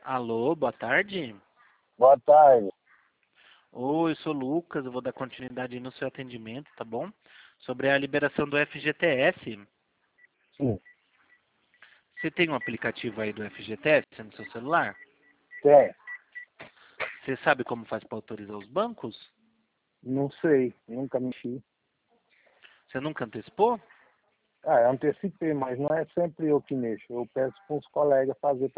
Alô, boa tarde. Boa tarde. Oi, eu sou o Lucas, eu vou dar continuidade no seu atendimento, tá bom? Sobre a liberação do FGTS. Sim, Você tem um aplicativo aí do FGTS no seu celular? tem. Você sabe como faz para autorizar os bancos? Não sei, nunca mexi. Você nunca antecipou? Eu antecipei, mas não é sempre eu que mexo. Eu peço para os colegas fazer